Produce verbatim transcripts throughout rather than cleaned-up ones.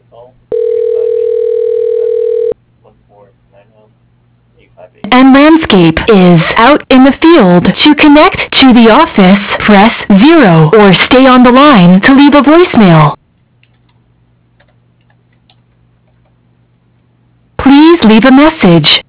And landscape is out in the field. To connect to the office, press zero or stay on the line to leave a voicemail. Please leave a message.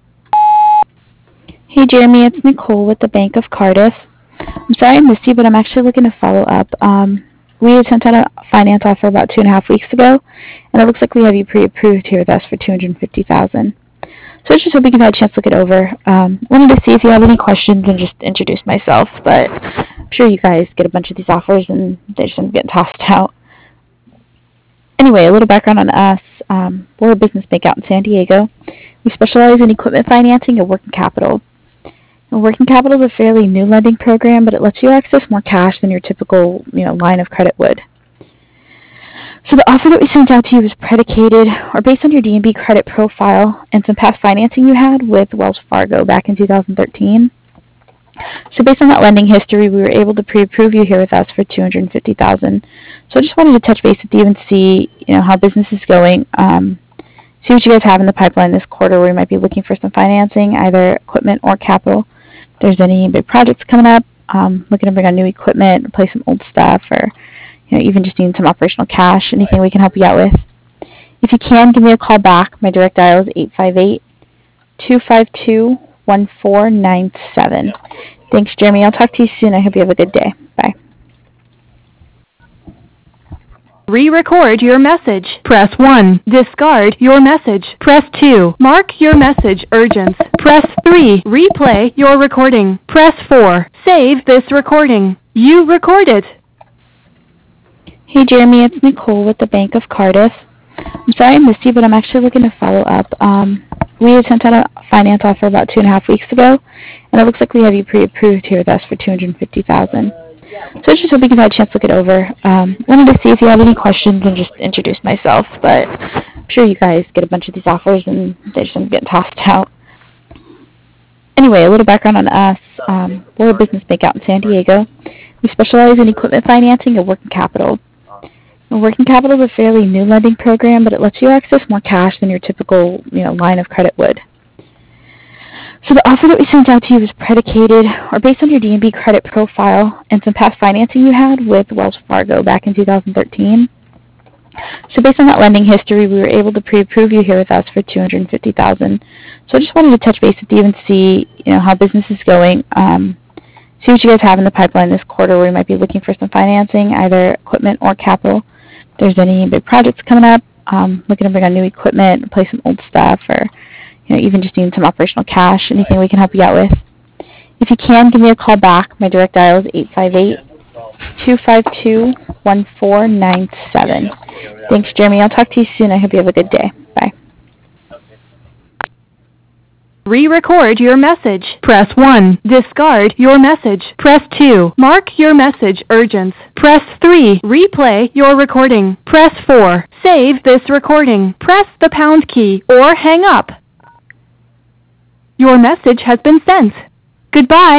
Hey Jeremy, it's Nicole with the Bank of Cardiff. I'm sorry I missed you, but I'm actually looking to follow up. Um, we had sent out a finance offer about two and a half weeks ago, and it looks like we have you pre-approved here with us for two hundred fifty thousand dollars. So I was just hoping you had a chance to look it over. Um, wanted to see if you have any questions and just introduce myself, but I'm sure you guys get a bunch of these offers and they just end up getting tossed out. Anyway, a little background on us. Um, we're a business bank out in San Diego. We specialize in equipment financing and working capital. And working capital is a fairly new lending program, but it lets you access more cash than your typical, you know, line of credit would. So the offer that we sent out to you was predicated or based on your D and B credit profile and some past financing you had with Wells Fargo back in two thousand thirteen. So based on that lending history, we were able to pre-approve you here with us for two hundred fifty thousand dollars. So I just wanted to touch base with you and see, you know, how business is going. Um, see what you guys have in the pipeline this quarter where you might be looking for some financing, either equipment or capital. If there's any big projects coming up, um, looking to bring on new equipment, replace some old stuff, or you know, even just needing some operational cash, anything we can help you out with. If you can, give me a call back. My direct dial is eight five eight, two five two, one four nine seven. Thanks, Jeremy. I'll talk to you soon. I hope you have a good day. Bye. Re-record your message. Press one. Discard your message. Press two. Mark your message urgent. Press three. Replay your recording. Press four. Save this recording. You recorded. Hey Jeremy, it's Nicole with the Bank of Cardiff. I'm sorry I missed you, but I'm actually looking to follow up. Um, we had sent out a finance offer about two and a half weeks ago, and it looks like we have you pre-approved here with us for two hundred fifty thousand dollars. So I was just hoping you had a chance to look it over. Um, wanted to see if you have any questions and just introduce myself, but I'm sure you guys get a bunch of these offers and they just end up getting tossed out. Anyway, a little background on us. Um, we're a business bank out in San Diego. We specialize in equipment financing and working capital. And working capital is a fairly new lending program, but it lets you access more cash than your typical, you know, line of credit would. So the offer that we sent out to you was predicated or based on your D and B credit profile and some past financing you had with Wells Fargo back in two thousand thirteen. So based on that lending history, we were able to pre-approve you here with us for two hundred fifty thousand dollars. So I just wanted to touch base with you and see, you know, how business is going. Um, see what you guys have in the pipeline this quarter where you might be looking for some financing, either equipment or capital. If there's any big projects coming up, um, looking to bring on new equipment, replace some old stuff, or you know, even just needing some operational cash, anything we can help you out with. If you can, give me a call back. My direct dial is eight five eight, two five two, one four nine seven. Thanks, Jeremy. I'll talk to you soon. I hope you have a good day. Bye. Re-record your message. Press one. Discard your message. Press two. Mark your message urgent. Press three. Replay your recording. Press four. Save this recording. Press the pound key or hang up. Your message has been sent. Goodbye.